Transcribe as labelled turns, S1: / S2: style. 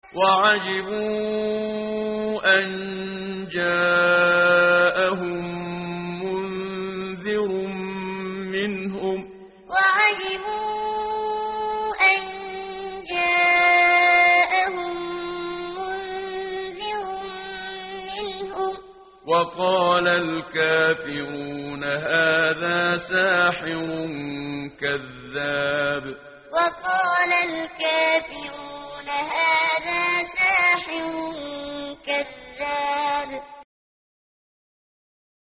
S1: وعجبوا أن جاءهم منذر منهم وقال الكافرون هذا ساحر كذاب
S2: وقال الكافرون هذا ساحر